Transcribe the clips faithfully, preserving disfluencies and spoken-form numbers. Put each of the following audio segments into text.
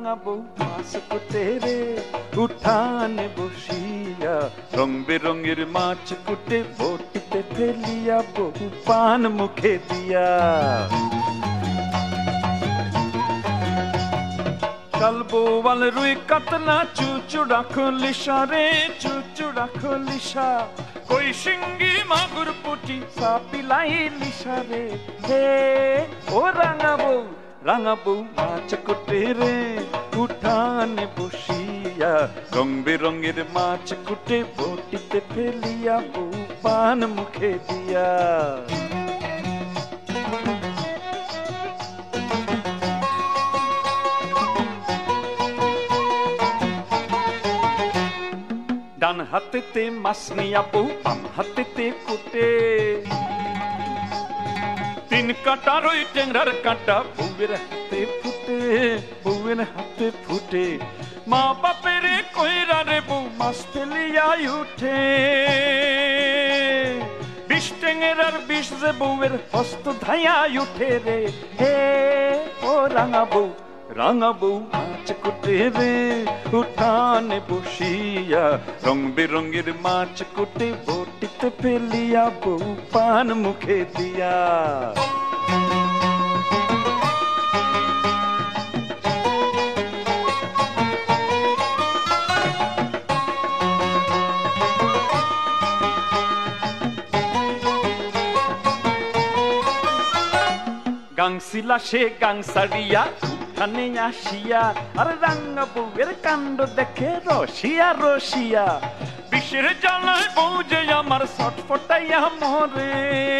রাঙাবো মাছ কুটে রে উঠানে বসিয়া, রং বেরঙের মাছ কুটে বটিতে ফেলিয়া বহু পান মুখে দিয়া। শালবোয়াল রুই কাতলা চুচুড়া খলিশা রে চুচুড়া খলিশা, কই শিঙ্গি মাগুর পুটি সাপিলাই লিশা রে। হে ও রাঙাবো রাঙাবো মাছ কুটে রে উঠানে বসিয়া, রং বেরঙের মাছ কুটে বটিতে ফেলিয়া বউ পান মুখে দিয়া। ডান হাতেতে মাছ নিয়া বউ বাম হাতেতে কুটে, তিন কাটার ওই টেংরার কাঁটা বউয়ের হাতে ফুটে বউয়ের হাতে ফুটে। মা বাপের কইরা রে বউ মাছ ফেলিয়া উঠে, বিষ টেঙেরার বিষ যে বউয়ের হস্ত ধাইয়া উঠে রে। হে ও রাঙা বউ রাঙা বউ মাছ কুটে রে উঠানে বসিয়া, রং বেরঙের মাছ কুটে বটিতে ফেলিয়া বউ পান মুখে দিয়া। গাংসিলা সে গাংসারিয়া উঠানে আসিয়া, আর রাঙা বউয়ের কাণ্ড দেখে রসিয়া রসিয়া, বিষের জ্বালায় বউ যে আমার ছটফটাইয়া মরে।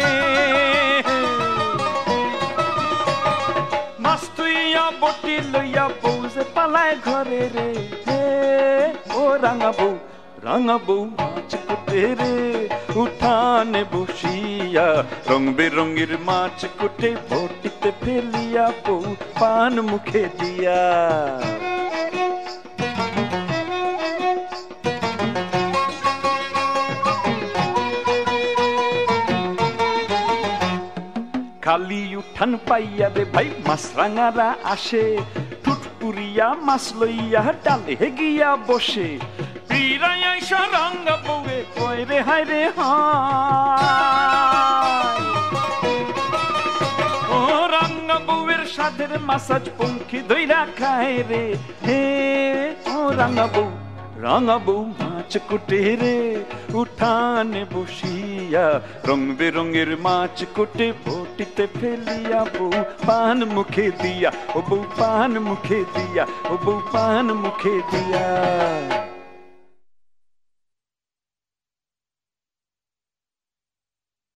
মাছ তুইয়া বটি লইয়া বউ যে পালায় ঘরে রে। হে ও রাঙা বউ রাঙা বউ মাছ কুটে রে উঠানে বসিয়া, রং বেরঙের মাছ কুটে বটিতে ফেলিয়া বউ পান মুখে দিয়া। খালি উঠান পাইয়া রে ভাই মাছ রাঙারা আসে, ঠুটপুরিয়া মাছ লইয়া ডালে গিয়া বসে। প্রিয়াইসা রাঙা বউয়ে কয় রে হায় রে হায়, ও রাঙা বউয়ের সাধের মাসাজ পঙ্খি ধইরা খায় রে। হে ও রাঙা বউ রাঙা বউ মাছ কুটে রে উঠানে বসিয়া, রং বেরঙের মাছ কুটে বটিতে ফেলিয়া বউ পান মুখে দিয়া। ও বউ পান মুখে দিয়া ও বউ পান মুখে দিয়া।